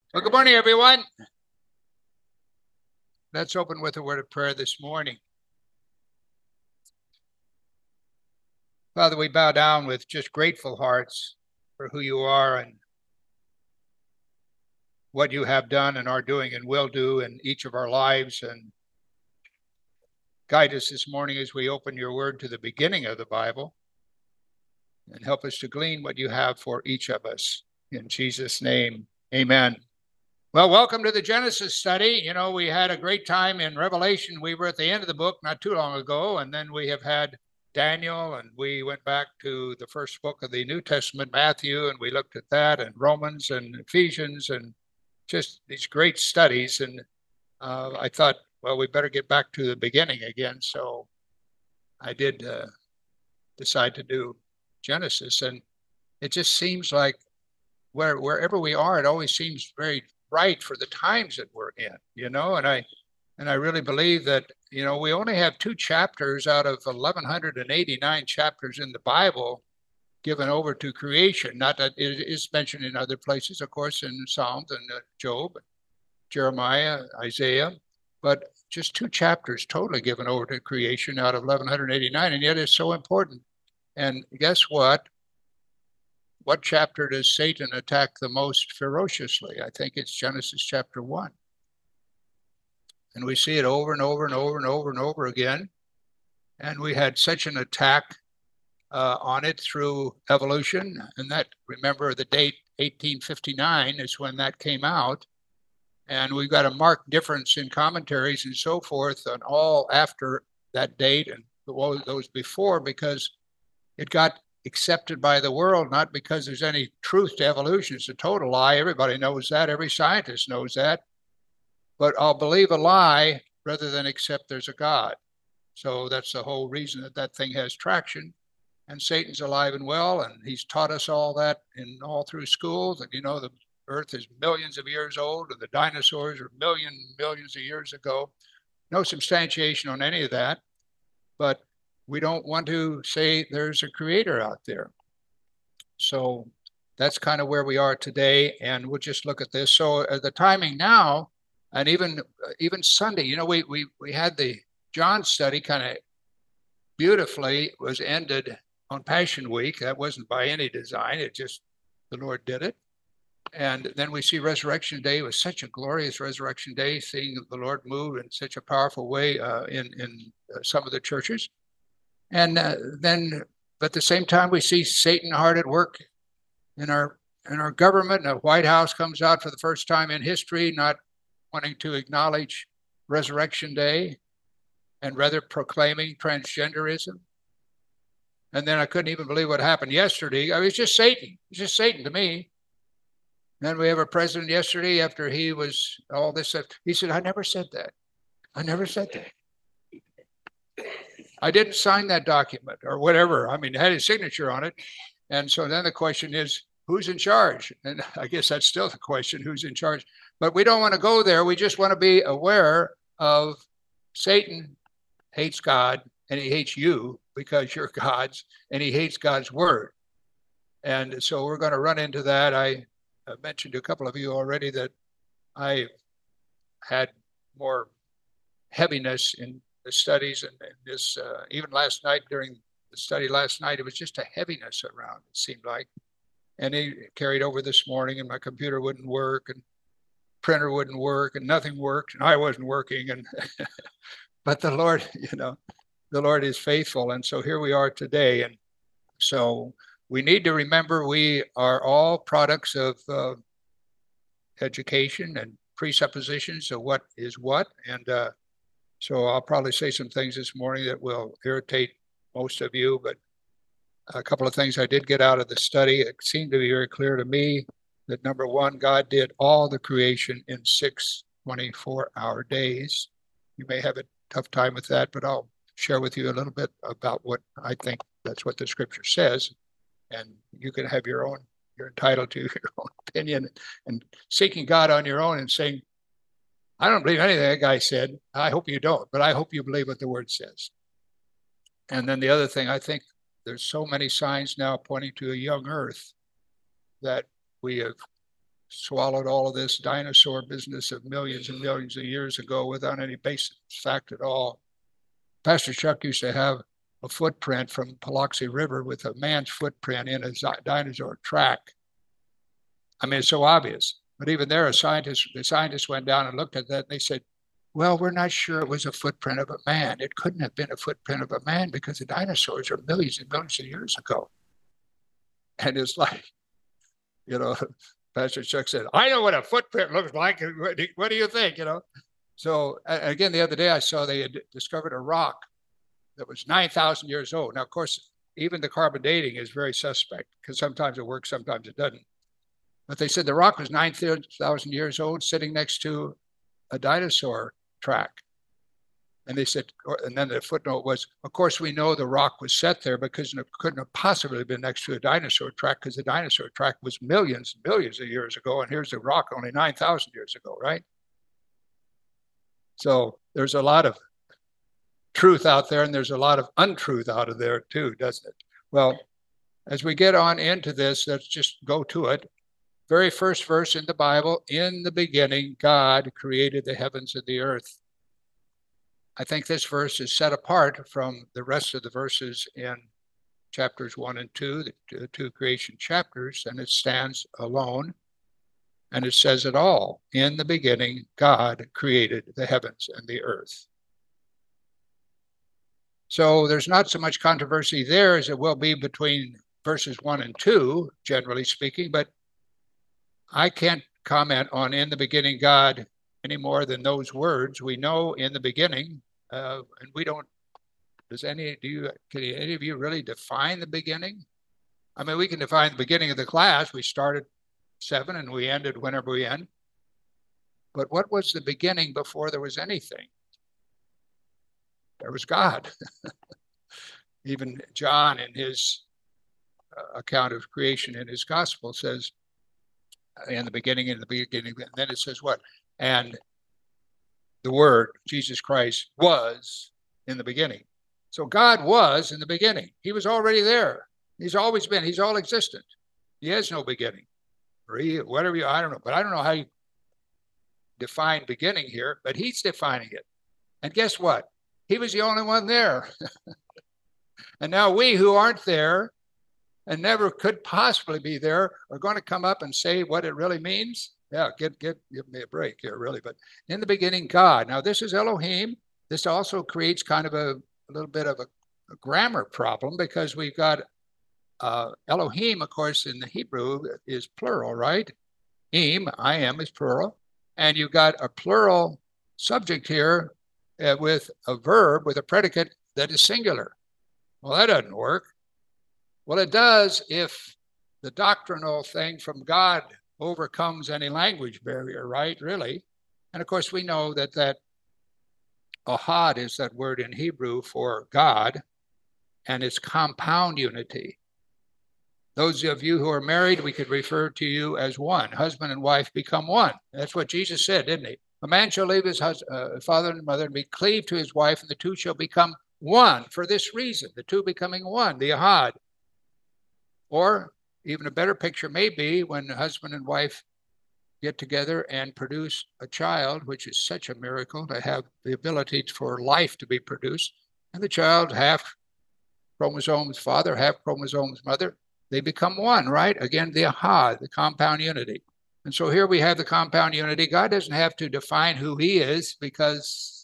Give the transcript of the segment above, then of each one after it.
Well, good morning, everyone. Let's open with a word of prayer this morning. Father, we bow down with just grateful hearts for who you are and what you have done and are doing and will do in each of our lives. And guide us this morning as we open your word to the beginning of the Bible and help us to glean what you have for each of us. In Jesus' name, amen. Well, welcome to the Genesis study. You know, we had a great time in Revelation. We were at the end of the book not too long ago, and then we have had Daniel, and we went back to the first book of the New Testament, Matthew, and we looked at that, and Romans and Ephesians, and just these great studies. And I thought, well, we better get back to the beginning again. So I did decide to do Genesis, and it just seems like wherever we are, it always seems very right for the times that we're in, and I really believe that, we only have 2 chapters out of 1189 chapters in the Bible given over to creation. Not that it is mentioned in other places, of course, in Psalms and Job, Jeremiah, Isaiah, but just 2 chapters totally given over to creation out of 1189, and yet it's so important. And guess what? What chapter does Satan attack the most ferociously? I think it's Genesis chapter 1. And we see it over and over and over and over and over again. And we had such an attack on it through evolution. And that, remember, the date 1859 is when that came out. And we've got a marked difference in commentaries and so forth on all after that date and those before, because it got accepted by the world, not because there's any truth to evolution. It's a total lie. Everybody knows that. Every scientist knows that. But I'll believe a lie rather than accept there's a God. So that's the whole reason that thing has traction. And Satan's alive and well, and he's taught us all that all through schools. And the earth is millions of years old, and the dinosaurs are millions of years ago. No substantiation on any of that. But we don't want to say there's a creator out there. So that's kind of where we are today, and we'll just look at this. So the timing now, and even Sunday, we had the John study kind of beautifully was ended on Passion Week. That wasn't by any design. It just, the Lord did it. And then we see Resurrection Day. It was such a glorious Resurrection Day, seeing the Lord move in such a powerful way in some of the churches. And then, but at the same time, we see Satan hard at work in our government. The White House comes out for the first time in history, not wanting to acknowledge Resurrection Day and rather proclaiming transgenderism. And then I couldn't even believe what happened yesterday. I mean, it's just Satan. It's just Satan to me. And then we have a president yesterday, after he was all this stuff, he said, I never said that. I never said that. I didn't sign that document or whatever. I mean, it had his signature on it. And so then the question is, who's in charge? And I guess that's still the question, who's in charge? But we don't want to go there. We just want to be aware of Satan hates God, and he hates you because you're God's, and he hates God's word. And so we're going to run into that. I mentioned to a couple of you already that I had more heaviness in the studies, and this even last night during the study last night, it was just a heaviness around, it seemed like. And it carried over this morning, and my computer wouldn't work, and printer wouldn't work, and nothing worked, and I wasn't working. And but the Lord, the Lord is faithful. And so here we are today. And so we need to remember we are all products of education and presuppositions of what is what. And so I'll probably say some things this morning that will irritate most of you, but a couple of things I did get out of the study. It seemed to be very clear to me that, number one, God did all the creation in 6 24-hour days. You may have a tough time with that, but I'll share with you a little bit about what I think that's what the scripture says. And you can have your own, you're entitled to your own opinion, and seeking God on your own and saying, I don't believe anything that guy said. I hope you don't, but I hope you believe what the word says. And then the other thing, I think there's so many signs now pointing to a young earth that we have swallowed all of this dinosaur business of millions and millions of years ago without any basic fact at all. Pastor Chuck used to have a footprint from Biloxi River with a man's footprint in a dinosaur track. I mean, it's so obvious. But even there, the scientists went down and looked at that, and they said, well, we're not sure it was a footprint of a man. It couldn't have been a footprint of a man because the dinosaurs are millions and millions of years ago. And it's like, Pastor Chuck said, I know what a footprint looks like. What do you think, So again, the other day I saw they had discovered a rock that was 9,000 years old. Now, of course, even the carbon dating is very suspect because sometimes it works, sometimes it doesn't. But they said the rock was 9,000 years old sitting next to a dinosaur track. And they said, and then the footnote was, of course, we know the rock was set there because it couldn't have possibly been next to a dinosaur track because the dinosaur track was millions and millions of years ago. And here's the rock only 9,000 years ago, right? So there's a lot of truth out there and there's a lot of untruth out of there too, doesn't it? Well, as we get on into this, let's just go to it. Very first verse in the Bible, in the beginning, God created the heavens and the earth. I think this verse is set apart from the rest of the verses in chapters 1 and 2, the two creation chapters, and it stands alone. And it says it all. In the beginning, God created the heavens and the earth. So there's not so much controversy there as it will be between verses 1 and 2, generally speaking, but I can't comment on in the beginning God any more than those words. We know in the beginning, and we don't, can any of you really define the beginning? I mean, we can define the beginning of the class. We started 7 and we ended whenever we end. But what was the beginning before there was anything? There was God. Even John in his account of creation in his gospel says, in the beginning, and then it says what? And the Word, Jesus Christ, was in the beginning. So God was in the beginning. He was already there. He's always been. He's all existent. He has no beginning. Or whatever I don't know. But I don't know how you define beginning here, but he's defining it. And guess what? He was the only one there. And now we who aren't there and never could possibly be there are going to come up and say what it really means. Yeah, give me a break here, really. But in the beginning, God. Now, this is Elohim. This also creates kind of a little bit of a grammar problem because we've got Elohim, of course, in the Hebrew is plural, right? I am is plural. And you've got a plural subject here with a verb, with a predicate that is singular. Well, that doesn't work. Well, it does if the doctrinal thing from God overcomes any language barrier, right? Really. And of course, we know that ahad is that word in Hebrew for God, and it's compound unity. Those of you who are married, we could refer to you as one. Husband and wife become one. That's what Jesus said, didn't he? A man shall leave his father and mother and be cleaved to his wife, and the two shall become one. For this reason, the two becoming one, the ahad. Or even a better picture may be when husband and wife get together and produce a child, which is such a miracle to have the ability for life to be produced. And the child, half chromosomes father, half chromosomes mother, they become one, right? Again, the ahad, the compound unity. And so here we have the compound unity. God doesn't have to define who he is because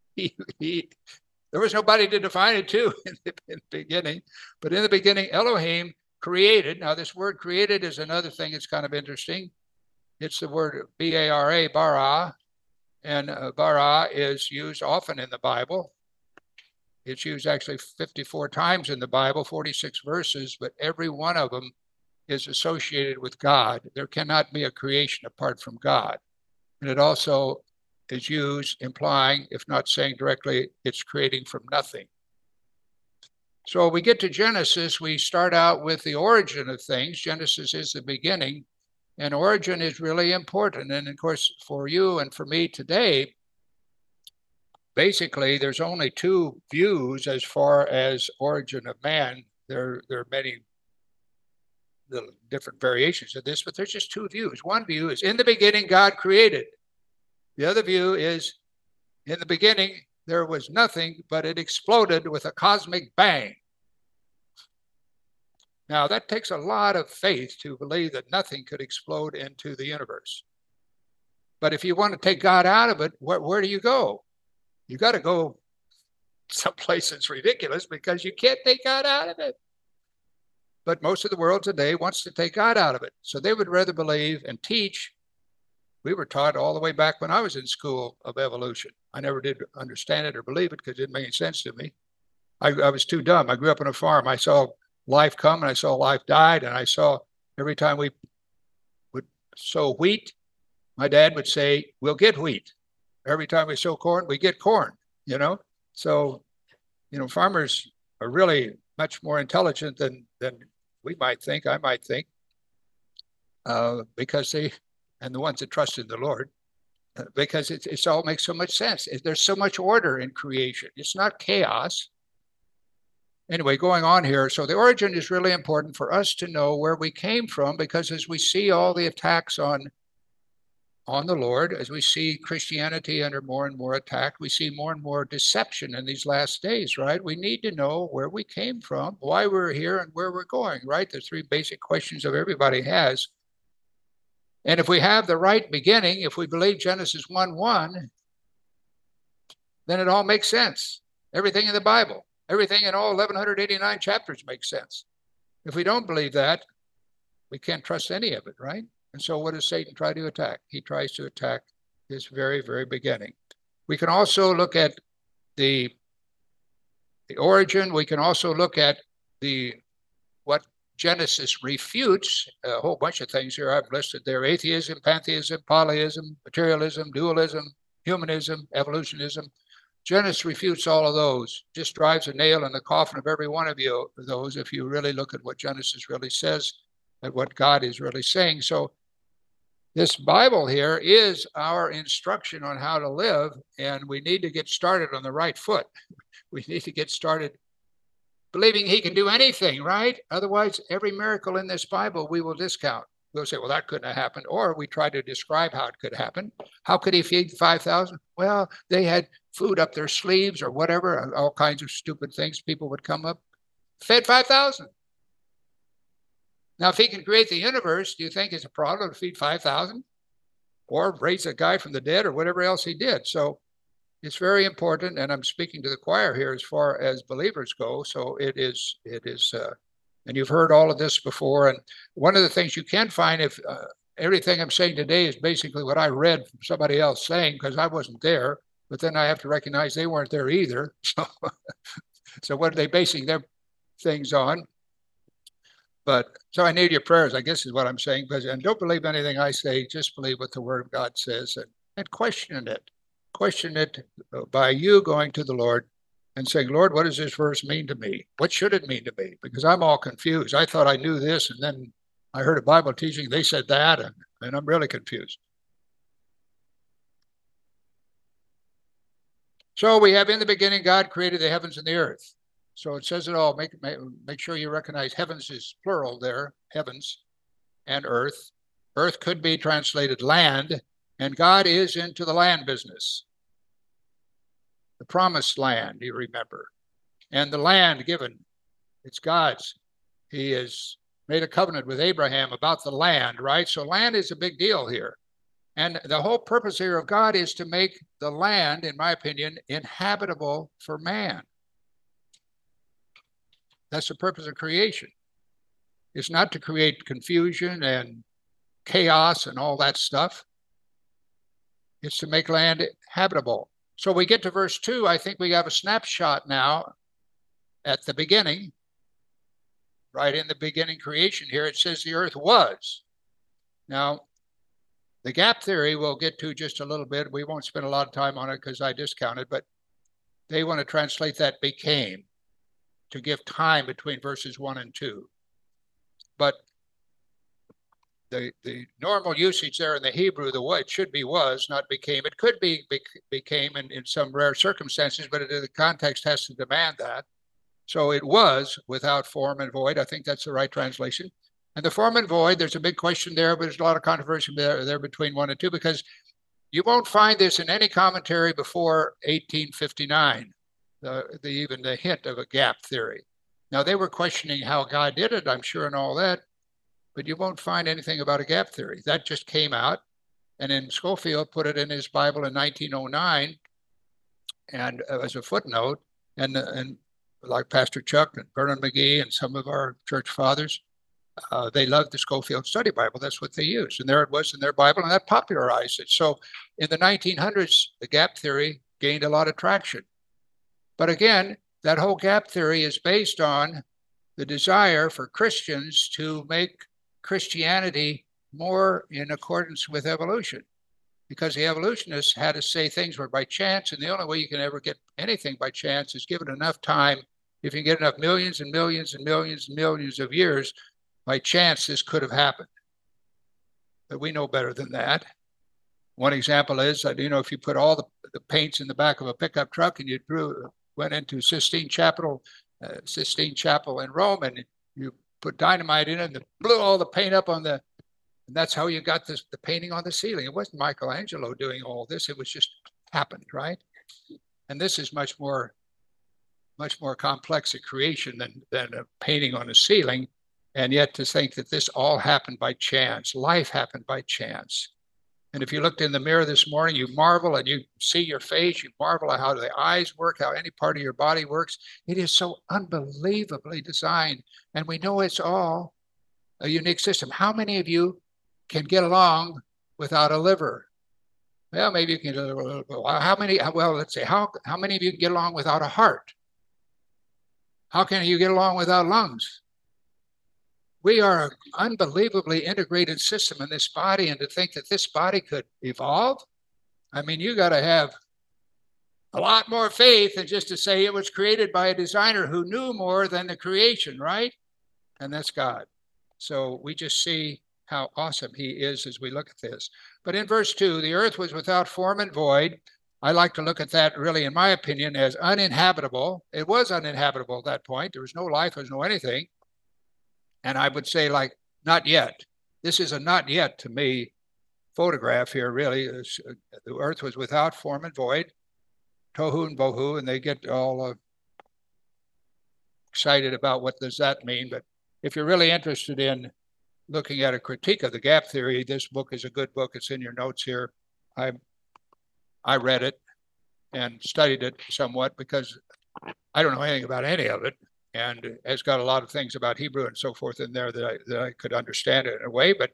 there was nobody to define it to in the beginning. But in the beginning, Elohim created. Now, this word created is another thing that's kind of interesting. It's the word B-A-R-A, bara. And bara is used often in the Bible. It's used actually 54 times in the Bible, 46 verses, but every one of them is associated with God. There cannot be a creation apart from God. And it also is used implying, if not saying directly, it's creating from nothing. So we get to Genesis, we start out with the origin of things. Genesis is the beginning, and origin is really important. And of course, for you and for me today, basically, there's only two views as far as origin of man. There are many little different variations of this, but there's just two views. One view is in the beginning, God created. The other view is in the beginning, there was nothing, but it exploded with a cosmic bang. Now, that takes a lot of faith to believe that nothing could explode into the universe. But if you want to take God out of it, where do you go? You got to go someplace that's ridiculous because you can't take God out of it. But most of the world today wants to take God out of it. So they would rather believe and teach. We were taught all the way back when I was in school of evolution. I never did understand it or believe it because it didn't make any sense to me. I was too dumb. I grew up on a farm. I saw life come and I saw life died. And I saw every time we would sow wheat, my dad would say, we'll get wheat. Every time we sow corn, we get corn, you know? So, you know, farmers are really much more intelligent than we might think, I might think, because they, and the ones that trust in the Lord, because it's all makes so much sense. There's so much order in creation. It's not chaos. Anyway, going on here, so the origin is really important for us to know where we came from, because as we see all the attacks on the Lord, as we see Christianity under more and more attack, we see more and more deception in these last days, right? We need to know where we came from, why we're here, and where we're going, right? The three basic questions that everybody has. And if we have the right beginning, if we believe Genesis 1:1, then it all makes sense. Everything in the Bible, everything in all 1,189 chapters makes sense. If we don't believe that, we can't trust any of it, right? And so what does Satan try to attack? He tries to attack this very, very beginning. We can also look at the origin. We can also look at what Genesis refutes, a whole bunch of things here I've listed there: atheism, pantheism, polyism, materialism, dualism, humanism, evolutionism. Genesis refutes all of those, just drives a nail in the coffin of every one of those if you really look at what Genesis really says and what God is really saying. So this Bible here is our instruction on how to live, and we need to get started on the right foot. We need to get started believing he can do anything, right? Otherwise, every miracle in this Bible we will discount. We'll say, well, that couldn't have happened. Or we try to describe how it could happen. How could he feed 5,000? Well, they had food up their sleeves or whatever, all kinds of stupid things people would come up. Fed 5,000. Now, if he can create the universe, do you think it's a problem to feed 5,000? Or raise a guy from the dead or whatever else he did? So it's very important, and I'm speaking to the choir here as far as believers go. So it is, and you've heard all of this before. And one of the things you can find, if everything I'm saying today is basically what I read from somebody else saying, because I wasn't there, but then I have to recognize they weren't there either. So what are they basing their things on? But so I need your prayers, I guess is what I'm saying. And don't believe anything I say, just believe what the Word of God says, and question it. Question it by you going to the Lord and saying, Lord, what does this verse mean to me? What should it mean to me? Because I'm all confused. I thought I knew this, and then I heard a Bible teaching, they said that, and I'm really confused. So we have, in the beginning, God created the heavens and the earth. So it says it all. Make sure you recognize heavens is plural there, heavens and earth. Earth could be translated land, and God is into the land business. The promised land, you remember. And the land given, it's God's. He has made a covenant with Abraham about the land, right? So land is a big deal here. And the whole purpose here of God is to make the land, in my opinion, inhabitable for man. That's the purpose of creation. It's not to create confusion and chaos and all that stuff. It's to make land habitable. So we get to verse 2. I think we have a snapshot now at the beginning. Right in the beginning creation here, it says the earth was. Now, the gap theory we'll get to just a little bit. We won't spend a lot of time on it because I discounted, but they want to translate that became to give time between verses 1 and 2. But the normal usage there in the Hebrew, the way it should be was, not became. It could be became in some rare circumstances, but the context has to demand that. So it was without form and void. I think that's the right translation. And the form and void, there's a big question there, but there's a lot of controversy there between 1 and 2, because you won't find this in any commentary before 1859, even the hint of a gap theory. Now, they were questioning how God did it, I'm sure, and all that, but you won't find anything about a gap theory. That just came out, and then Scofield put it in his Bible in 1909, and as a footnote, and like Pastor Chuck and Vernon McGee and some of our church fathers, they loved the Scofield Study Bible. That's what they used. And there it was in their Bible, and that popularized it. So in the 1900s, the gap theory gained a lot of traction. But again, that whole gap theory is based on the desire for Christians to make Christianity more in accordance with evolution. Because the evolutionists had to say things were by chance, and the only way you can ever get anything by chance is given enough time. If you get enough millions and millions and millions and millions of years, by chance, this could have happened. But we know better than that. One example is that, if you put all the paints in the back of a pickup truck and you went into Sistine Chapel in Rome, and you put dynamite in it and blew all the paint up and that's how you got the painting on the ceiling. It wasn't Michelangelo doing all this. It was just happened, right? And this is much more complex a creation than a painting on a ceiling. And yet to think that this all happened by chance, life happened by chance. And if you looked in the mirror this morning, you marvel and you see your face, you marvel at how the eyes work, how any part of your body works. It is so unbelievably designed. And we know it's all a unique system. How many of you can get along without a liver? Well, maybe you can. How many? Well, let's say how many of you can get along without a heart? How can you get along without lungs? We are an unbelievably integrated system in this body, and to think that this body could evolve, I mean, you got to have a lot more faith than just to say it was created by a designer who knew more than the creation, right? And that's God. So we just see how awesome he is as we look at this. But in verse 2, the earth was without form and void. I like to look at that really, in my opinion, as uninhabitable. It was uninhabitable at that point. There was no life, there was no anything. And I would say, like, not yet. This is a not yet to me photograph here, really. The earth was without form and void, tohu and bohu, and they get all excited about what does that mean. But if you're really interested in looking at a critique of the gap theory, this book is a good book. It's in your notes here. I read it and studied it somewhat because I don't know anything about any of it. And it's got a lot of things about Hebrew and so forth in there that I could understand it in a way. But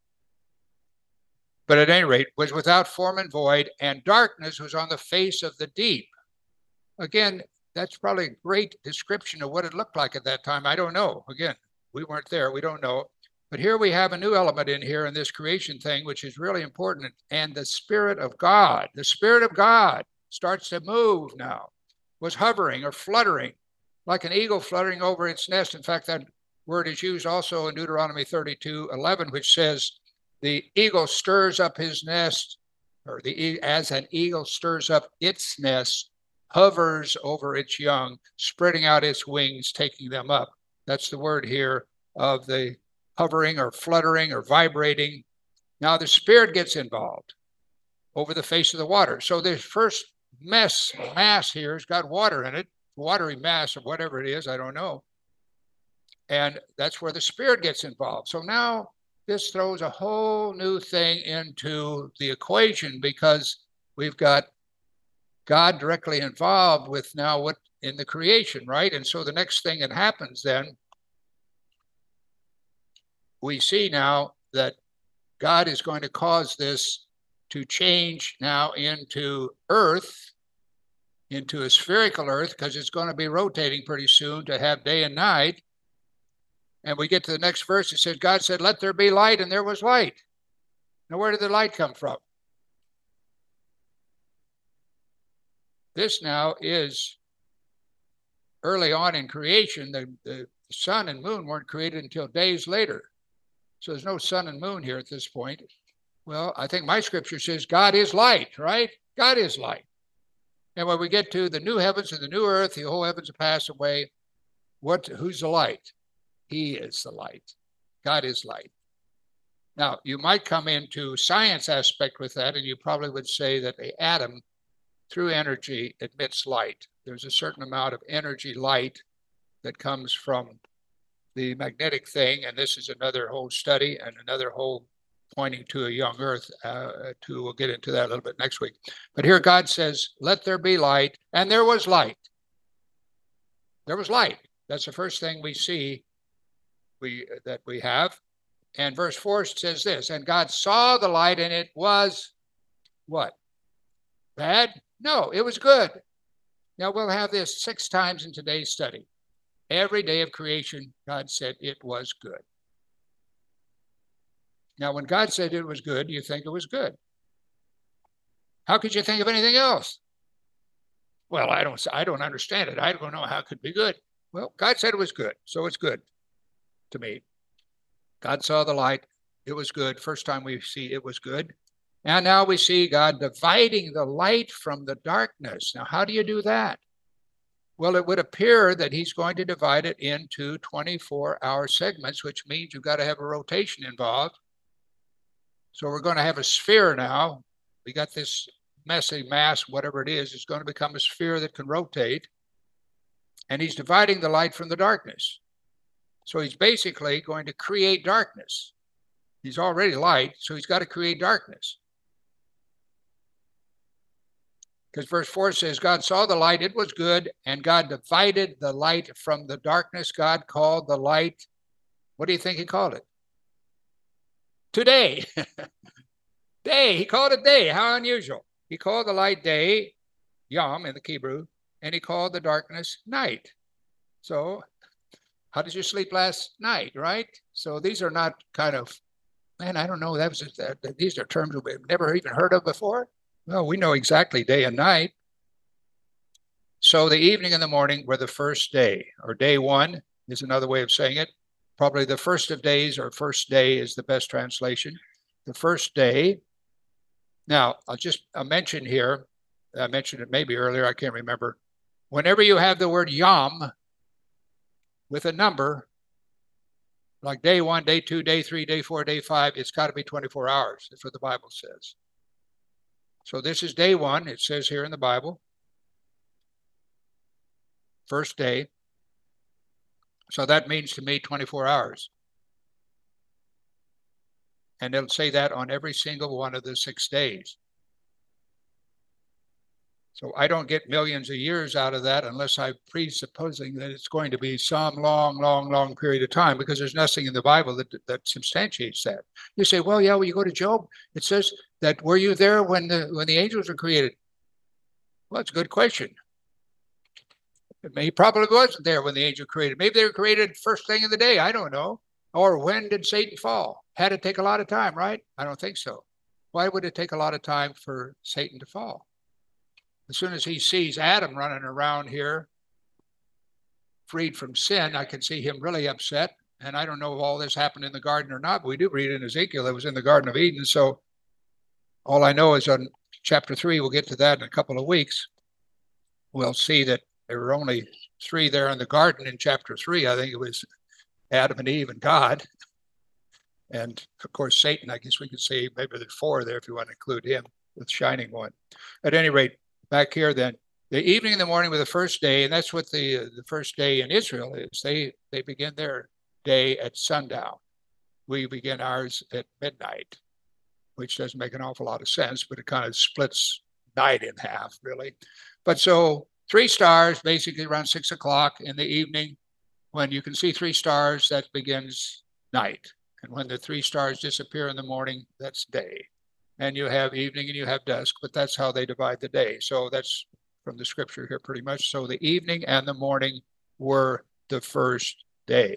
at any rate, was without form and void, and darkness was on the face of the deep. Again, that's probably a great description of what it looked like at that time. I don't know. Again, we weren't there. We don't know. But here we have a new element in here in this creation thing, which is really important. And the Spirit of God starts to move now, was hovering or fluttering, like an eagle fluttering over its nest. In fact, that word is used also in Deuteronomy 32:11, which says, the eagle stirs up his nest, or as an eagle stirs up its nest, hovers over its young, spreading out its wings, taking them up. That's the word here of the hovering or fluttering or vibrating. Now the Spirit gets involved over the face of the water. So the first mass here has got water in it, watery mass or whatever it is, I don't know. And that's where the Spirit gets involved. So now this throws a whole new thing into the equation, because we've got God directly involved with now what in the creation, right? And so the next thing that happens then, we see now that God is going to cause this to change now into earth, into a spherical earth, because it's going to be rotating pretty soon to have day and night. And we get to the next verse. It says, God said, let there be light, and there was light. Now, where did the light come from? This now is early on in creation. The sun and moon weren't created until days later. So there's no sun and moon here at this point. Well, I think my scripture says God is light, right? God is light. And when we get to the new heavens and the new earth, the whole heavens have passed away. Who's the light? He is the light. God is light. Now, you might come into science aspect with that, and you probably would say that the atom, through energy, emits light. There's a certain amount of energy light that comes from the magnetic thing, and this is another whole study and another whole pointing to a young earth. We'll get into that a little bit next week. But here God says, let there be light, and there was light. There was light. That's the first thing we see that we have. And verse 4 says this, and God saw the light, and it was what? Bad? No, it was good. Now, we'll have this 6 times in today's study. Every day of creation, God said it was good. Now, when God said it was good, you think it was good. How could you think of anything else? Well, I don't understand it. I don't know how it could be good. Well, God said it was good, so it's good to me. God saw the light. It was good. First time we see it was good. And now we see God dividing the light from the darkness. Now, how do you do that? Well, it would appear that he's going to divide it into 24-hour segments, which means you've got to have a rotation involved. So we're going to have a sphere now. We got this messy mass, whatever it is, it's going to become a sphere that can rotate. And he's dividing the light from the darkness. So he's basically going to create darkness. He's already light, so he's got to create darkness. Because verse 4 says, God saw the light, it was good, and God divided the light from the darkness. God called the light, what do you think he called it? Today. Day. He called it day. How unusual. He called the light day, yom in the Hebrew, and he called the darkness night. So how did you sleep last night, right? So these are not kind of, man, I don't know. These are terms we've never even heard of before. Well, we know exactly day and night. So the evening and the morning were the first day, or day one is another way of saying it. Probably the first of days, or first day is the best translation. The first day. Now, I'll mention here, I mentioned it maybe earlier, I can't remember. Whenever you have the word yom with a number, like day 1, day 2, day 3, day 4, day 5, it's got to be 24 hours. That's what the Bible says. So this is day 1. It says here in the Bible, first day. So that means to me 24 hours. And it'll say that on every single one of the 6 days. So I don't get millions of years out of that unless I'm presupposing that it's going to be some long period of time, because there's nothing in the Bible that substantiates that. You say, well, yeah, when you go to Job, it says that, were you there when the angels were created? Well, that's a good question. He probably wasn't there when the angel created. Maybe they were created first thing in the day. I don't know. Or when did Satan fall? Had to take a lot of time, right? I don't think so. Why would it take a lot of time for Satan to fall? As soon as he sees Adam running around here, freed from sin, I can see him really upset. And I don't know if all this happened in the garden or not, but we do read in Ezekiel it was in the Garden of Eden. So all I know is on chapter 3, we'll get to that in a couple of weeks. We'll see that there were only 3 there in the garden in chapter 3. I think it was Adam and Eve and God. And of course, Satan, I guess we could say maybe there's 4 there if you want to include him, the shining one. At any rate, back here then, the evening and the morning were the first day, and that's what the first day in Israel is. They begin their day at sundown. We begin ours at midnight, which doesn't make an awful lot of sense, but it kind of splits night in half, really. But so 3 stars, basically around 6 o'clock in the evening. When you can see 3 stars, that begins night. And when the 3 stars disappear in the morning, that's day. And you have evening and you have dusk, but that's how they divide the day. So that's from the scripture here pretty much. So the evening and the morning were the first day.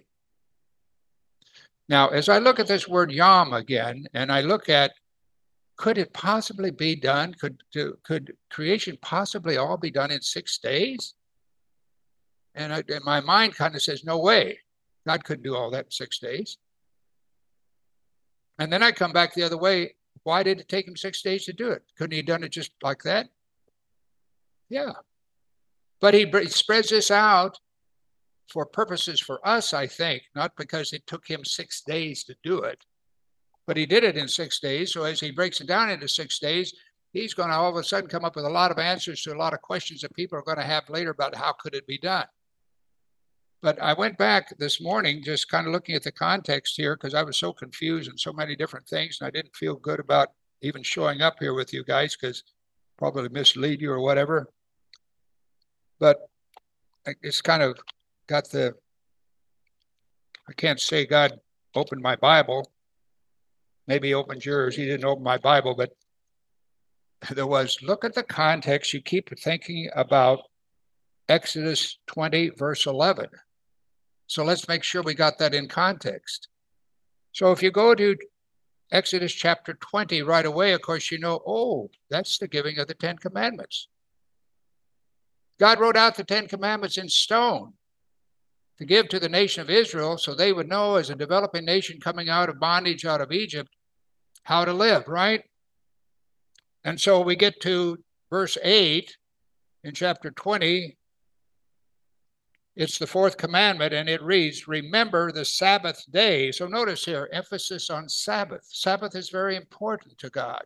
Now, as I look at this word yom again, and I look at, could it possibly be done? Could creation possibly all be done in 6 days? And my mind kind of says, no way. God couldn't do all that in 6 days. And then I come back the other way. Why did it take him 6 days to do it? Couldn't he have done it just like that? Yeah. But he spreads this out for purposes for us, I think, not because it took him 6 days to do it, but he did it in 6 days. So as he breaks it down into 6 days, he's going to all of a sudden come up with a lot of answers to a lot of questions that people are going to have later about how could it be done. But I went back this morning just kind of looking at the context here because I was so confused in so many different things, and I didn't feel good about even showing up here with you guys because probably mislead you or whatever. But it's kind of got I can't say God opened my Bible. Maybe he opened yours. He didn't open my Bible, but there was, look at the context. You keep thinking about Exodus 20, verse 11. So let's make sure we got that in context. So if you go to Exodus chapter 20 right away, of course, you know, oh, that's the giving of the 10 Commandments. God wrote out the 10 Commandments in stone to give to the nation of Israel so they would know as a developing nation coming out of bondage out of Egypt how to live, right? And so we get to verse 8 in chapter 20. It's the 4th commandment, and it reads, remember the Sabbath day. So notice here, emphasis on Sabbath. Sabbath is very important to God.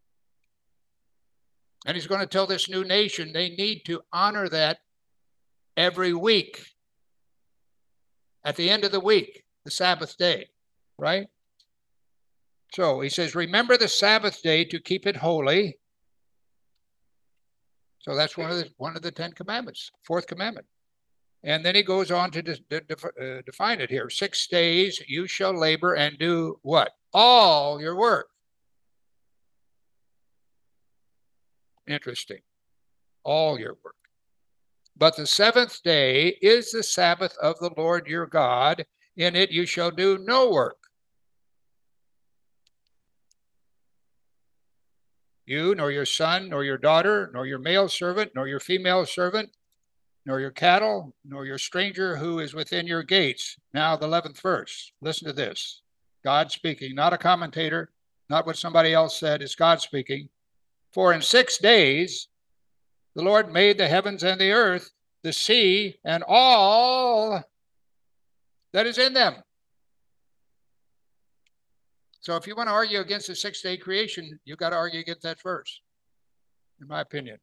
And he's going to tell this new nation they need to honor that every week. At the end of the week, the Sabbath day, right? So he says, remember the Sabbath day to keep it holy. So that's one of the 10 commandments, 4th commandment. And then he goes on to define it here. 6 days you shall labor and do what? All your work. Interesting. All your work. But the 7th day is the Sabbath of the Lord your God. In it you shall do no work. You, nor your son, nor your daughter, nor your male servant, nor your female servant, nor your cattle, nor your stranger who is within your gates. Now the 11th verse. Listen to this. God speaking, not a commentator, not what somebody else said. It's God speaking. For in 6 days the Lord made the heavens and the earth, the sea, and all that is in them. So if you want to argue against the 6-day creation, you've got to argue against that verse, in my opinion.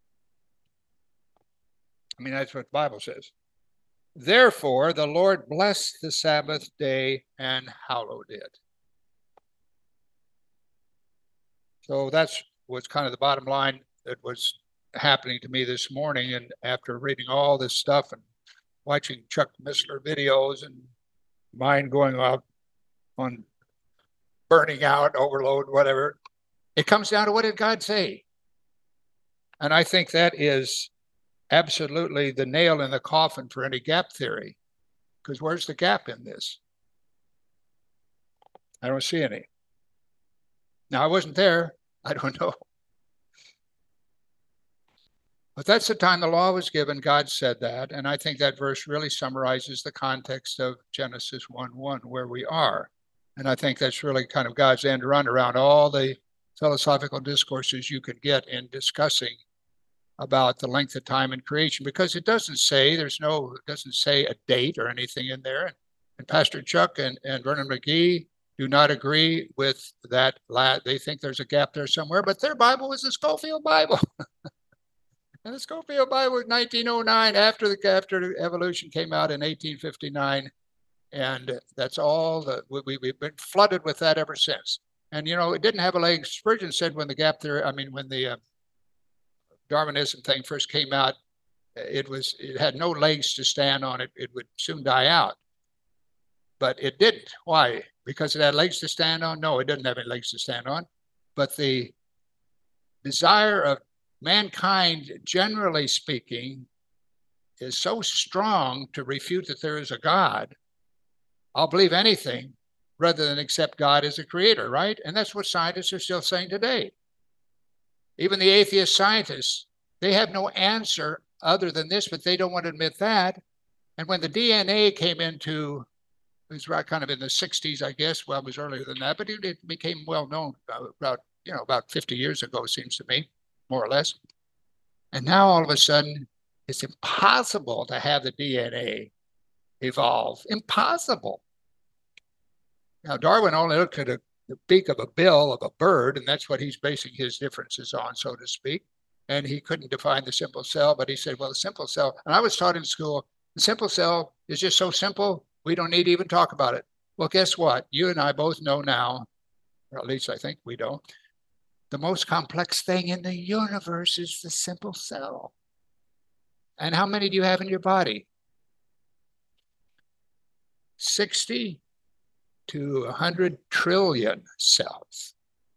I mean, that's what the Bible says. Therefore, the Lord blessed the Sabbath day and hallowed it. So that's what's kind of the bottom line that was happening to me this morning. And after reading all this stuff and watching Chuck Missler videos and mine going out on burning out, overload, whatever, it comes down to what did God say? And I think that is absolutely the nail in the coffin for any gap theory. Because where's the gap in this? I don't see any. Now, I wasn't there. I don't know. But that's the time the law was given. God said that. And I think that verse really summarizes the context of Genesis 1:1, where we are. And I think that's really kind of God's end run around all the philosophical discourses you could get in discussing about the length of time in creation, because it doesn't say, it doesn't say a date or anything in there. And Pastor Chuck and Vernon McGee do not agree with that. They think there's a gap there somewhere, but their Bible was the Scofield Bible. And the Scofield Bible was 1909 after evolution came out in 1859. And that's all we've been flooded with that ever since. And, you know, it didn't have a leg. Spurgeon said when the Darwinism thing first came out, it had no legs to stand on. It would soon die out. But it didn't. Why? Because it had legs to stand on? No, it doesn't have any legs to stand on. But the desire of mankind, generally speaking, is so strong to refute that there is a God. I'll believe anything rather than accept God as a creator, right? And that's what scientists are still saying today. Even the atheist scientists, they have no answer other than this, but they don't want to admit that. And when the DNA came into, it was right kind of in the 60s, I guess. Well, it was earlier than that, but it became well known about 50 years ago, seems to me, more or less. And now all of a sudden, it's impossible to have the DNA evolve. Impossible. Now, Darwin only looked at the beak of a bill of a bird, and that's what he's basing his differences on, so to speak. And he couldn't define the simple cell, but he said, well, the simple cell, and I was taught in school, the simple cell is just so simple, we don't need to even talk about it. Well, guess what? You and I both know now, or at least I think we don't, the most complex thing in the universe is the simple cell. And how many do you have in your body? 60 to 100 trillion cells.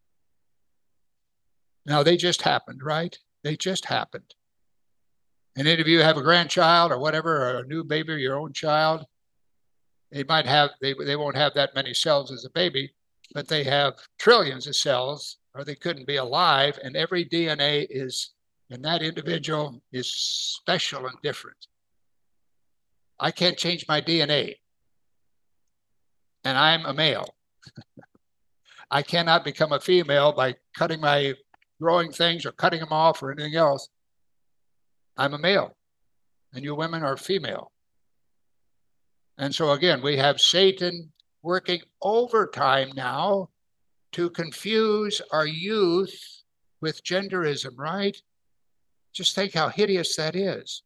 Now, they just happened, right? They just happened. And any of you have a grandchild or whatever, or a new baby, or your own child, they might have, they won't have that many cells as a baby, but they have trillions of cells, or they couldn't be alive, and every DNA is, in that individual, is special and different. I can't change my DNA, and I'm a male. I cannot become a female by cutting my growing things or cutting them off or anything else. I'm a male, and you women are female. And so again, we have Satan working overtime now to confuse our youth with genderism, right? Just think how hideous that is.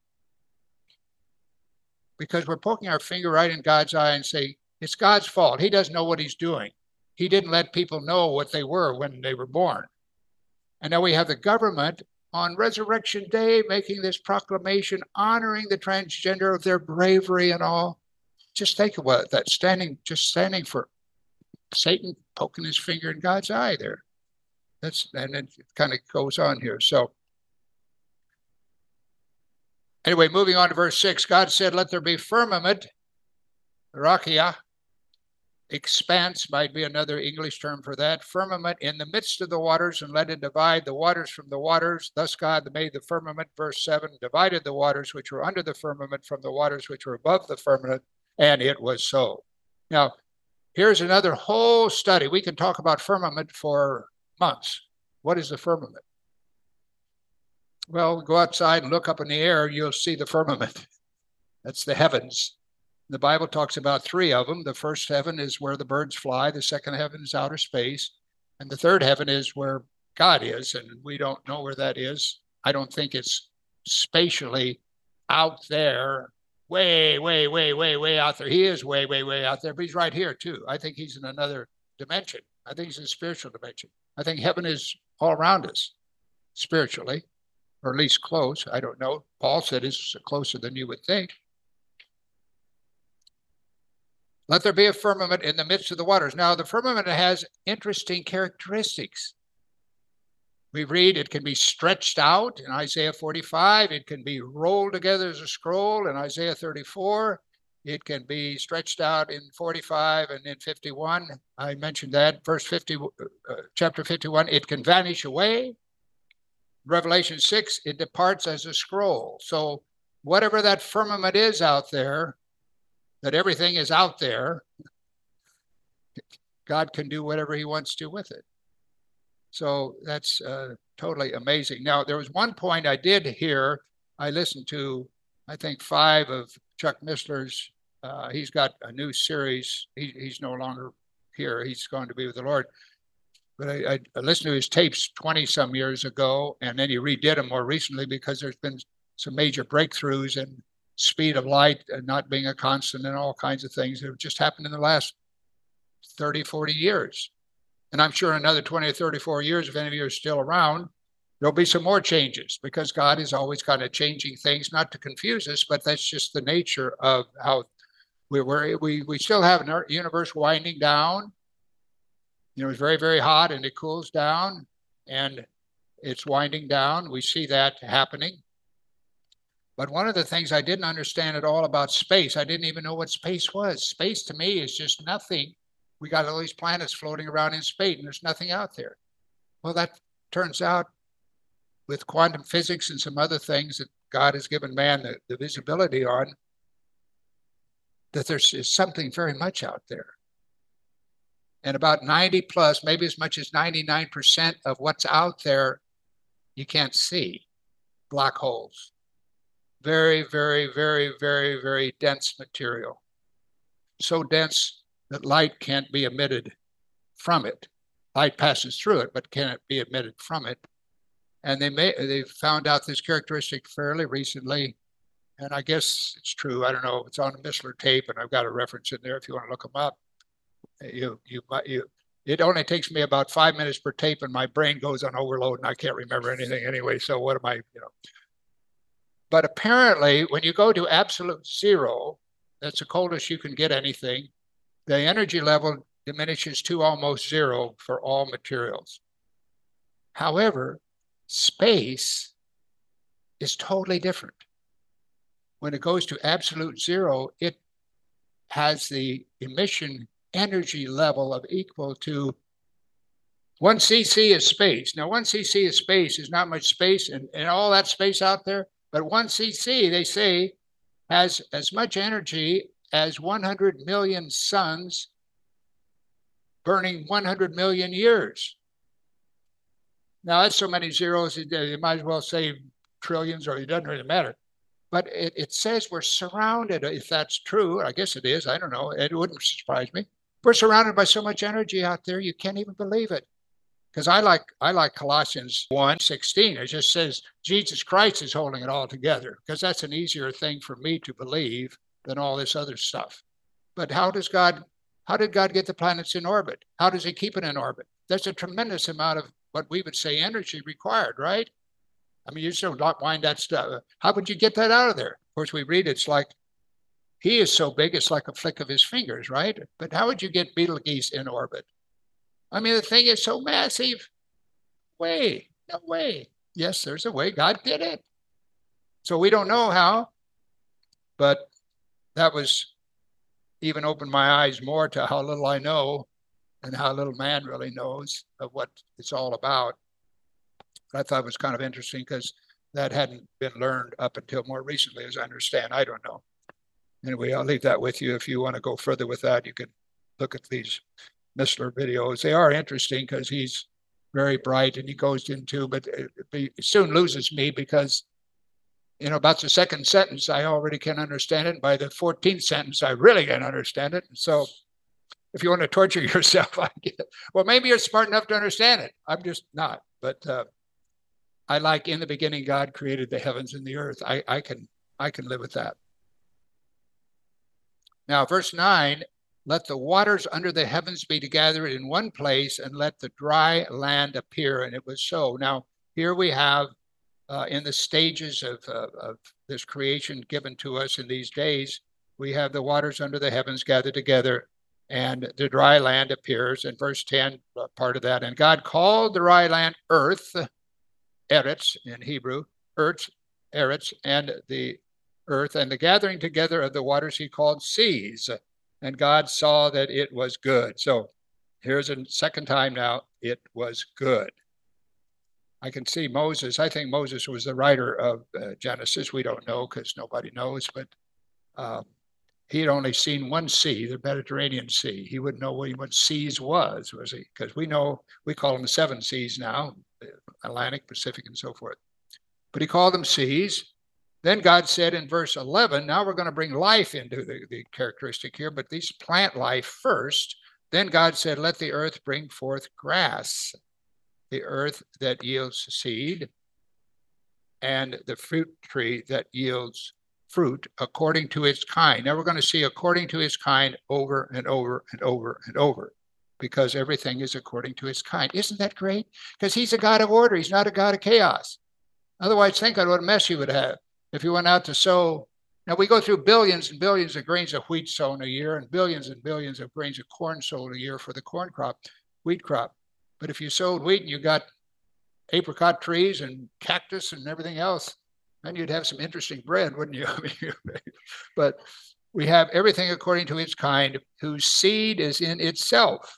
Because we're poking our finger right in God's eye and say, it's God's fault. He doesn't know what he's doing. He didn't let people know what they were when they were born. And now we have the government on Resurrection Day making this proclamation, honoring the transgender of their bravery and all. Just think about that, standing for Satan poking his finger in God's eye there. And it kind of goes on here. So anyway, moving on to verse 6, God said, let there be firmament, rakia, expanse might be another English term for that, firmament in the midst of the waters, and let it divide the waters from the waters. Thus God made the firmament, verse 7, divided the waters which were under the firmament from the waters which were above the firmament, and it was so. Now, here's another whole study. We can talk about firmament for months. What is the firmament? Well, go outside and look up in the air, you'll see the firmament. That's the heavens. The Bible talks about three of them. The first heaven is where the birds fly. The second heaven is outer space. And the third heaven is where God is, and we don't know where that is. I don't think it's spatially out there, way out there. He is way out there, but he's right here too. I think he's in another dimension. I think he's in a spiritual dimension. I think heaven is all around us spiritually, or at least close. I don't know. Paul said it's closer than you would think. Let there be a firmament in the midst of the waters. Now, the firmament has interesting characteristics. We read it can be stretched out in Isaiah 45. It can be rolled together as a scroll in Isaiah 34. It can be stretched out in 45 and in 51. I mentioned that, chapter 51. It can vanish away. Revelation 6, it departs as a scroll. So whatever that firmament is out there, that everything is out there, God can do whatever he wants to with it. So that's totally amazing. Now, there was one point I did hear. I listened to, I think, 5 of Chuck Missler's. He's got a new series. He's no longer here. He's going to be with the Lord. But I listened to his tapes 20-some years ago, and then he redid them more recently because there's been some major breakthroughs in speed of light and not being a constant and all kinds of things that have just happened in the last 30, 40 years. And I'm sure in another 20 or 34 years, if any of you are still around, there'll be some more changes because God is always kind of changing things, not to confuse us, but that's just the nature of how we still have an universe winding down. You know, it's very hot and it cools down and it's winding down. We see that happening. But one of the things I didn't understand at all about space, I didn't even know what space was. Space to me is just nothing. We got all these planets floating around in space and there's nothing out there. Well, that turns out with quantum physics and some other things that God has given man the visibility on, that there's something very much out there. And about 90 plus, maybe as much as 99% of what's out there, you can't see. Black holes. Very dense material. so dense that light can't be emitted from it. Light passes through it, but can't be emitted from it. And they found out this characteristic fairly recently, and I guess it's true. I don't know. It's on a Missler tape, and I've got a reference in there if you want to look them up. It only takes me about 5 minutes per tape, and my brain goes on overload, and I can't remember anything anyway. So what am I, But apparently, when you go to absolute zero, that's the coldest you can get anything, the energy level diminishes to almost zero for all materials. However, space is totally different. When it goes to absolute zero, it has the emission energy level of equal to 1 cc is space. Now, 1 cc of space is not much space, and all that space out there, but 1 cc, they say, has as much energy as 100 million suns burning 100 million years. Now, that's so many zeros, you might as well say trillions, or it doesn't really matter. But it says we're surrounded, if that's true, I guess it is, I don't know, it wouldn't surprise me. We're surrounded by so much energy out there, you can't even believe it. Because I like Colossians 1:16. It just says Jesus Christ is holding it all together, because that's an easier thing for me to believe than all this other stuff. But how did God get the planets in orbit? How does he keep it in orbit? There's a tremendous amount of what we would say energy required, right? I mean, you just don't wind that stuff. How would you get that out of there? Of course, we read it's like he is so big, it's like a flick of his fingers, right? But how would you get Betelgeuse in orbit? I mean, the thing is so massive. No way. Yes, there's a way. God did it. So we don't know how, but that was even opened my eyes more to how little I know and how little man really knows of what it's all about. I thought it was kind of interesting because that hadn't been learned up until more recently, as I understand. I don't know. Anyway, I'll leave that with you. If you want to go further with that, you can look at these Missler videos. They are interesting because he's very bright and he goes into, but it soon loses me because, about the second sentence, I already can understand it. And by the 14th sentence, I really can understand it. So if you want to torture yourself, well, maybe you're smart enough to understand it. I'm just not. But I like, in the beginning, God created the heavens and the earth. I can live with that. Now, verse 9, let the waters under the heavens be together in one place, and let the dry land appear. And it was so. Now, here we have, in the stages of this creation given to us in these days, we have the waters under the heavens gathered together, and the dry land appears. In verse 10, part of that, and God called the dry land earth, Eretz in Hebrew, Eretz, and the earth, and the gathering together of the waters he called seas. And God saw that it was good. So here's a second time now, it was good. I can see Moses. I think Moses was the writer of Genesis. We don't know because nobody knows, but he had only seen one sea, the Mediterranean Sea. He wouldn't know what seas was he? Because we call them the 7 seas now, Atlantic, Pacific, and so forth. But he called them seas. Then God said in verse 11, now we're going to bring life into the characteristic here, but these plant life first. Then God said, let the earth bring forth grass, the earth that yields seed, and the fruit tree that yields fruit according to its kind. Now we're going to see according to its kind over and over and over and over, because everything is according to its kind. Isn't that great? Because he's a God of order. He's not a God of chaos. Otherwise, think of what a mess you would have if you went out to sow. Now, we go through billions and billions of grains of wheat sown a year and billions of grains of corn sown a year for the corn crop, wheat crop. But if you sowed wheat and you got apricot trees and cactus and everything else, then you'd have some interesting bread, wouldn't you? But we have everything according to its kind, whose seed is in itself.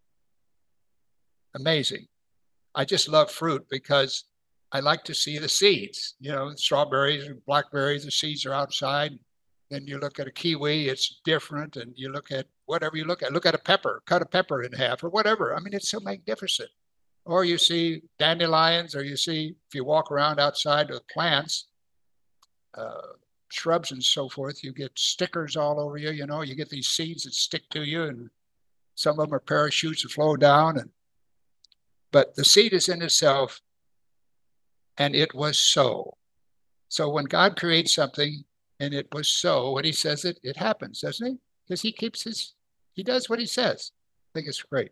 Amazing. I just love fruit because I like to see the seeds. Strawberries and blackberries, the seeds are outside. Then you look at a kiwi, it's different. And you look at whatever you look at a pepper, cut a pepper in half or whatever. I mean, it's so magnificent. Or you see dandelions, or you see, if you walk around outside with plants, shrubs and so forth, you get stickers all over you. You know, you get these seeds that stick to you, and some of them are parachutes that flow down. But the seed is in itself, and it was so. So when God creates something and it was so, when he says it, it happens, doesn't he? Because he does what he says. I think it's great.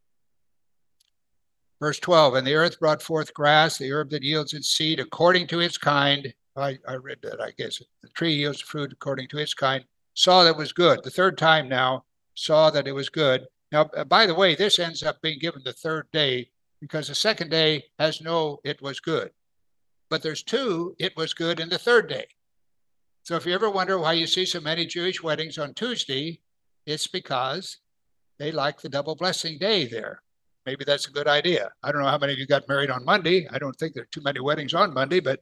Verse 12, and the earth brought forth grass, the herb that yields its seed according to its kind. I read that, I guess. The tree yields fruit according to its kind. Saw that it was good. The third time now, saw that it was good. Now, by the way, this ends up being given the third day because the second day has no, it was good. But there's two, it was good in the third day. So if you ever wonder why you see so many Jewish weddings on Tuesday, it's because they like the double blessing day there. Maybe that's a good idea. I don't know how many of you got married on Monday. I don't think there are too many weddings on Monday, but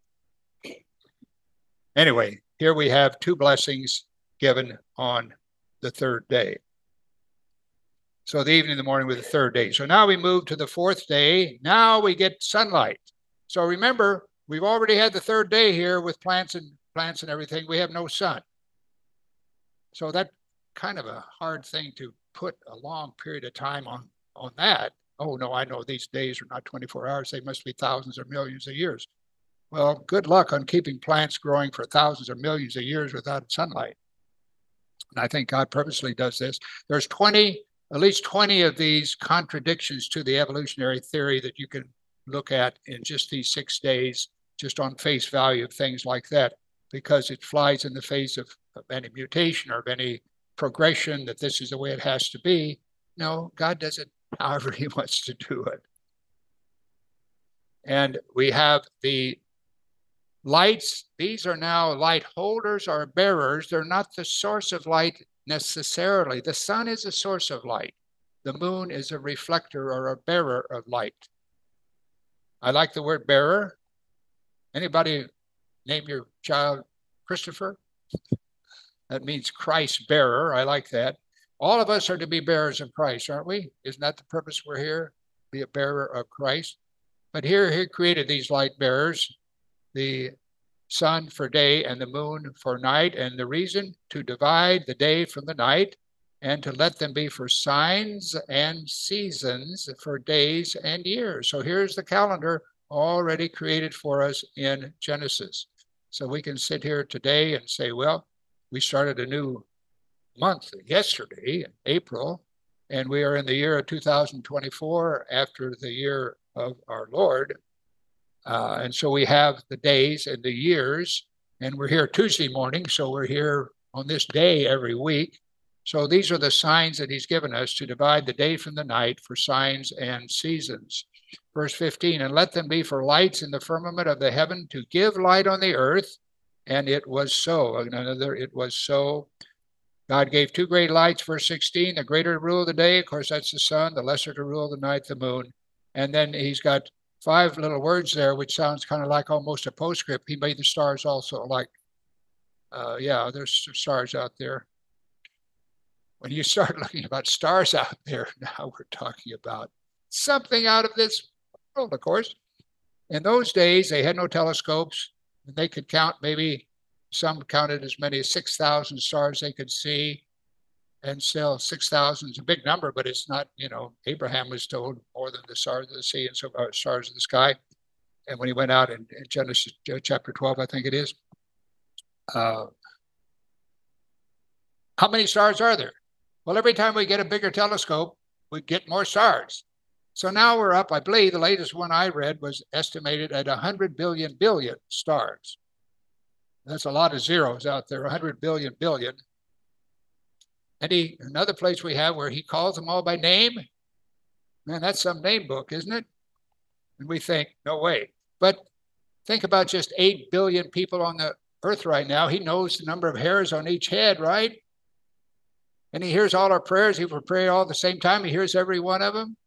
anyway, here we have two blessings given on the third day. So the evening and the morning were the third day. So now we move to the fourth day. Now we get sunlight. So remember, we've already had the third day here with plants and everything. We have no sun. So that's kind of a hard thing to put a long period of time on that. Oh, no, I know these days are not 24 hours. They must be thousands or millions of years. Well, good luck on keeping plants growing for thousands or millions of years without sunlight. And I think God purposely does this. There's at least 20 of these contradictions to the evolutionary theory that you can look at in just these 6 days, just on face value of things like that, because it flies in the face of any mutation or of any progression that this is the way it has to be. No, God does it however he wants to do it. And we have the lights. These are now light holders or bearers. They're not the source of light necessarily. The sun is a source of light. The moon is a reflector or a bearer of light. I like the word bearer. Anybody name your child Christopher? That means Christ bearer. I like that. All of us are to be bearers of Christ, aren't we? Isn't that the purpose we're here? Be a bearer of Christ. But here he created these light bearers, the sun for day and the moon for night. And the reason, to divide the day from the night and to let them be for signs and seasons, for days and years. So here's the calendar already created for us in Genesis. So we can sit here today and say, well, we started a new month yesterday, April, and we are in the year of 2024 after the year of our Lord. And so we have the days and the years, and we're here Tuesday morning, so we're here on this day every week. So these are the signs that he's given us to divide the day from the night for signs and seasons. Verse 15, and let them be for lights in the firmament of the heaven to give light on the earth. And it was so. Another, it was so. God gave two great lights, verse 16, the greater to rule the day, of course, that's the sun, the lesser to rule the night, the moon. And then he's got 5 little words there, which sounds kind of like almost a postscript. He made the stars also, like, yeah, there's stars out there. When you start looking about stars out there, now we're talking about something out of this world, of course. In those days, they had no telescopes, and they could count, maybe some counted as many as 6,000 stars they could see. And still 6,000 is a big number, but it's not, Abraham was told more than the stars of the sea and so stars of the sky. And when he went out in Genesis chapter 12, I think it is, how many stars are there? Well, every time we get a bigger telescope, we get more stars. So now we're up, I believe the latest one I read was estimated at 100 billion stars. That's a lot of zeros out there, 100 billion. And another place we have where he calls them all by name. Man, that's some name book, isn't it? And we think, no way. But think about just 8 billion people on the earth right now. He knows the number of hairs on each head, right? And he hears all our prayers. If we pray all at the same time, he hears every one of them.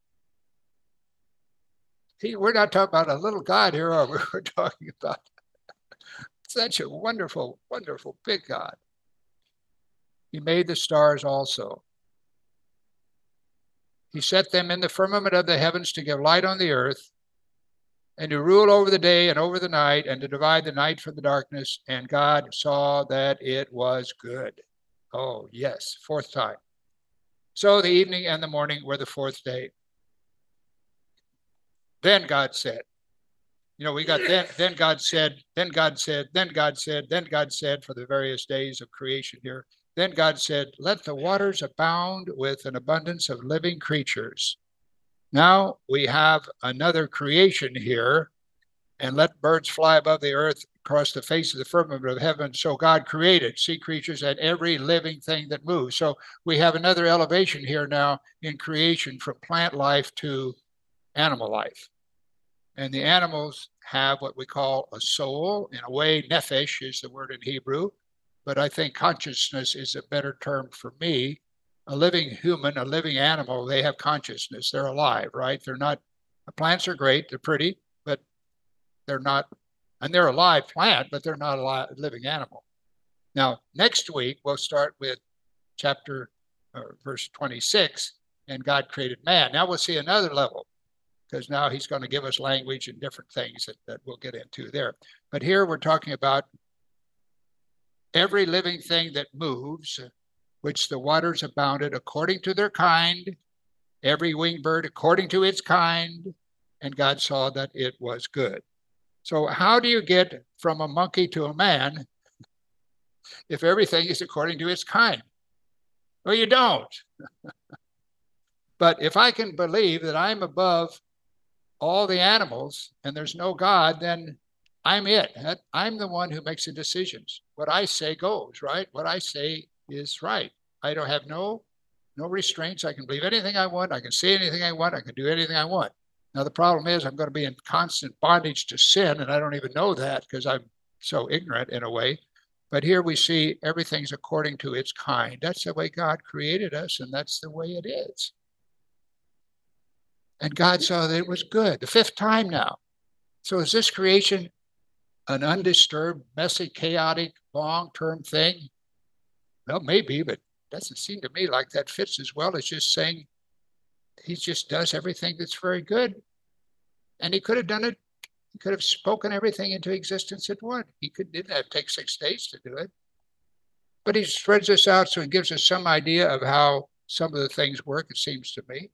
We're not talking about a little God here, are we? We're talking about such a wonderful, wonderful big God. He made the stars also. He set them in the firmament of the heavens to give light on the earth. and to rule over the day and over the night, and to divide the night from the darkness. And God saw that it was good. Oh, yes, fourth time. So the evening and the morning were the fourth day. Then God said, we got then God said, then God said, then God said, then God said for the various days of creation here. Then God said, let the waters abound with an abundance of living creatures. Now we have another creation here, and let birds fly above the earth across the face of the firmament of heaven. So God created sea creatures and every living thing that moves. So we have another elevation here now in creation from plant life to animal life. And the animals have what we call a soul. In a way, nephesh is the word in Hebrew, but I think consciousness is a better term for me. A living human, a living animal, they have consciousness. They're alive, right? They're not, the plants are great, they're pretty, but they're not, and they're a live plant, but they're not a live, living animal. Now, next week, we'll start with verse 26, and God created man. Now we'll see another level, because now he's going to give us language and different things that we'll get into there. But here we're talking about every living thing that moves, which the waters abounded according to their kind, every winged bird according to its kind, and God saw that it was good. So how do you get from a monkey to a man if everything is according to its kind? Well, you don't. But if I can believe that I'm above all the animals and there's no God, then I'm it. I'm the one who makes the decisions. What I say goes, right? What I say is right. I don't have no restraints. I can believe anything I want. I can say anything I want. I can do anything I want. Now, the problem is I'm going to be in constant bondage to sin, and I don't even know that because I'm so ignorant in a way. But here we see everything's according to its kind. That's the way God created us, and that's the way it is. And God saw that it was good. The fifth time now. So is this creation an undisturbed, messy, chaotic, long-term thing? Well, maybe, but it doesn't seem to me like that fits as well as just saying he just does everything that's very good. And he could have done it. He could have spoken everything into existence at once. Didn't have to take 6 days to do it. But he spreads this out so it gives us some idea of how some of the things work, it seems to me.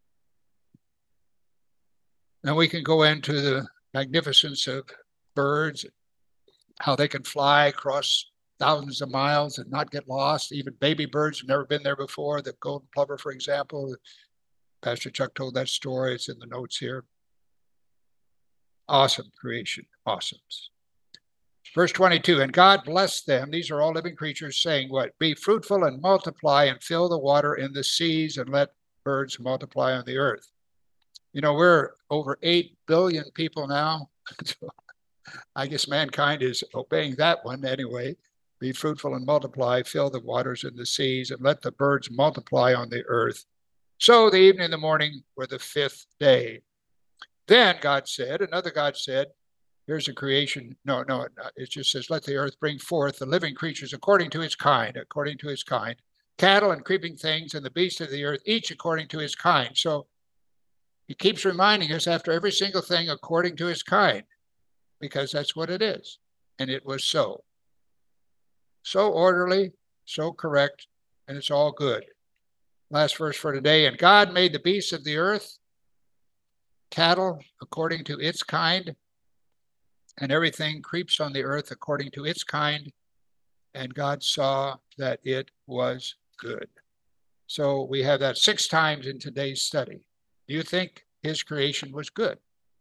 Now we can go into the magnificence of birds, how they can fly across thousands of miles and not get lost. Even baby birds have never been there before. The golden plover, for example. Pastor Chuck told that story. It's in the notes here. Awesome creation. Awesome. Verse 22, and God blessed them. These are all living creatures saying what? Be fruitful and multiply and fill the water in the seas and let birds multiply on the earth. We're over 8 billion people now. I guess mankind is obeying that one anyway. Be fruitful and multiply, fill the waters in the seas, and let the birds multiply on the earth. So the evening and the morning were the fifth day. Then God said, another God said, here's a creation. No, it just says, let the earth bring forth the living creatures according to its kind, cattle and creeping things and the beasts of the earth, each according to its kind. So he keeps reminding us after every single thing according to its kind, because that's what it is. And it was so. So orderly, so correct, and it's all good. Last verse for today. And God made the beasts of the earth, cattle according to its kind, and everything creeps on the earth according to its kind. And God saw that it was good. So we have that 6 times in today's study. Do you think his creation was good?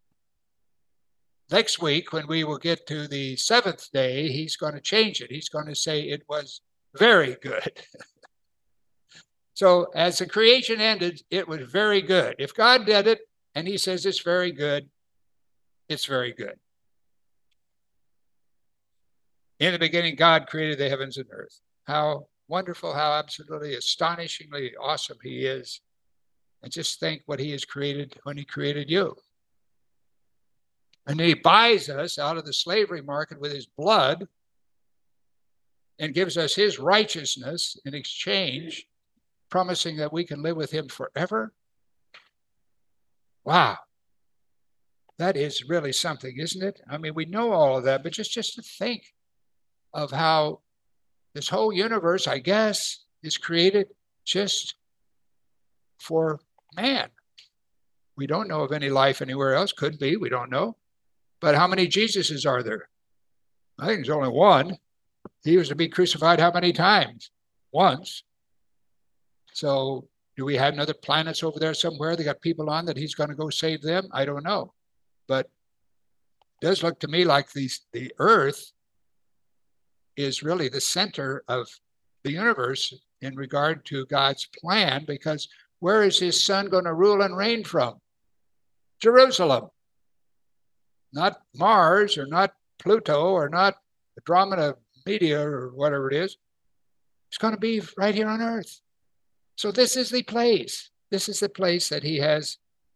Next week, when we will get to the 7th day, he's going to change it. He's going to say it was very good. So as the creation ended, it was very good. If God did it and he says it's very good, it's very good. In the beginning, God created the heavens and earth. How wonderful, how absolutely astonishingly awesome he is. And just think what he has created when he created you. And he buys us out of the slavery market with his blood and gives us his righteousness in exchange, promising that we can live with him forever. Wow. That is really something, isn't it? I mean, we know all of that, but just to think of how this whole universe, I guess, is created just for man. We don't know of any life anywhere else. Could be, we don't know. But how many Jesuses are there? I think there's only one. He was to be crucified how many times? Once. So do we have other planets over there somewhere? They got people on that he's going to go save them? I don't know. But it does look to me like the Earth is really the center of the universe in regard to God's plan, because where is his son going to rule and reign from? Jerusalem. Not Mars or not Pluto or not Andromeda Media or whatever it is. It's going to be right here on Earth. So this is the place. This is the place that he has.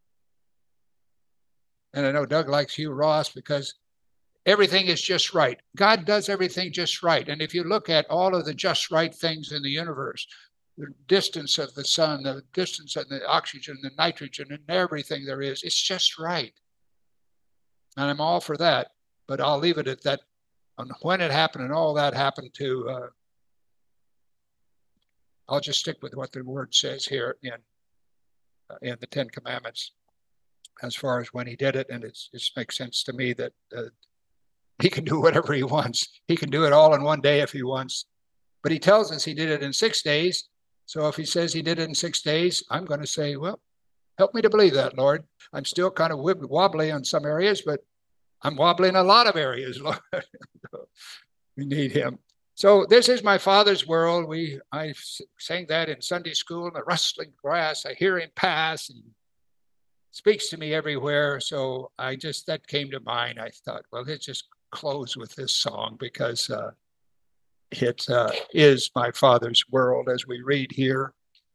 And I know Doug likes Hugh Ross because everything is just right. God does everything just right. And if you look at all of the just right things in the universe, the distance of the sun, the distance of the oxygen, the nitrogen, and everything there is, it's just right. And I'm all for that, but I'll leave it at that. On when it happened and all that happened to, I'll just stick with what the word says here in the Ten Commandments as far as when he did it. And it just makes sense to me that he can do whatever he wants. He can do it all in one day if he wants. But he tells us he did it in 6 days. So if he says he did it in 6 days, I'm going to say, well, help me to believe that, Lord. I'm still kind of wobbly on some areas, but I'm wobbly in a lot of areas, Lord. We need him. So this is my Father's world. I sang that in Sunday school, in the rustling grass. I hear him pass and speaks to me everywhere. So that came to mind. I thought, well, let's just close with this song because it is my Father's world as we read here.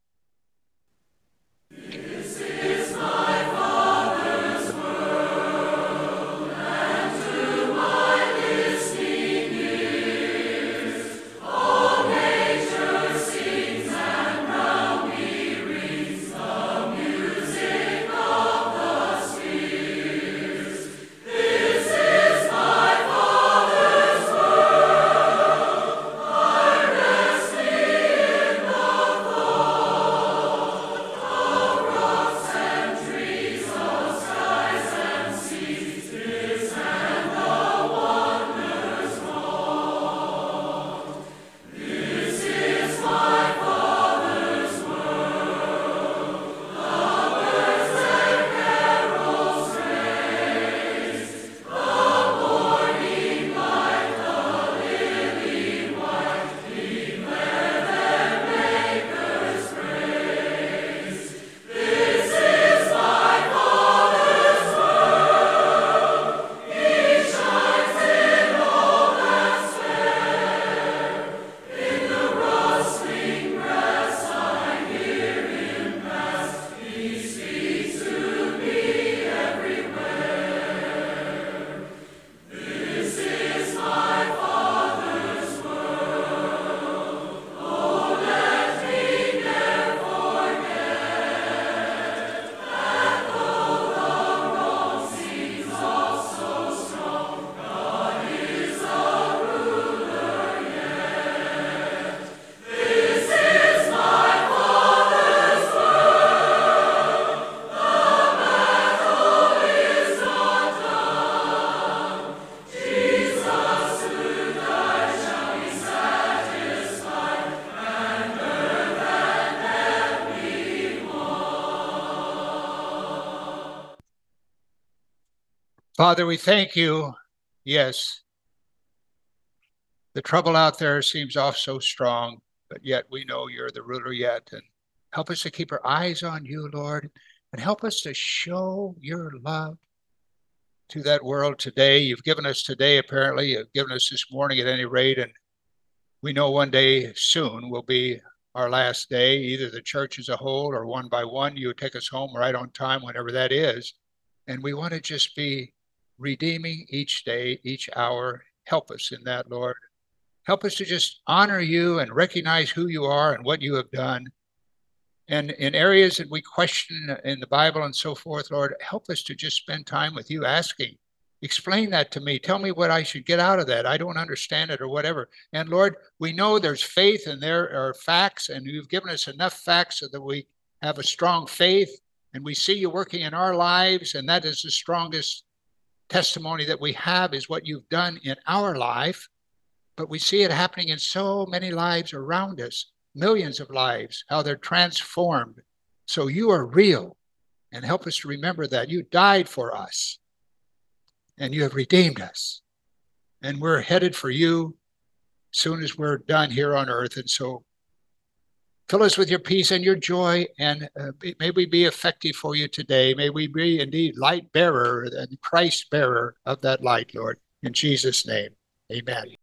This is my Father's world, and to my listening ears, all nature sings and round me rings the music of the spheres. This is my Father's world, I rest in the Father, we thank you. Yes, the trouble out there seems off so strong, but yet we know you're the ruler yet. And help us to keep our eyes on you, Lord, and help us to show your love to that world today. You've given us today, apparently. You've given us this morning at any rate. And we know one day soon will be our last day, either the church as a whole or one by one. You take us home right on time, whenever that is. And we want to just be redeeming each day, each hour. Help us in that, Lord. Help us to just honor you and recognize who you are and what you have done. And in areas that we question in the Bible and so forth, Lord, help us to just spend time with you asking, explain that to me. Tell me what I should get out of that. I don't understand it or whatever. And Lord, we know there's faith and there are facts, and you've given us enough facts so that we have a strong faith and we see you working in our lives. And that is the strongest testimony that we have, is what you've done in our life. But we see it happening in so many lives around us, millions of lives, how they're transformed. So you are real, and help us to remember that you died for us and you have redeemed us, and we're headed for you as soon as we're done here on earth. And so fill us with your peace and your joy, and may we be effective for you today. May we be indeed light bearer and Christ bearer of that light, Lord. In Jesus' name, amen.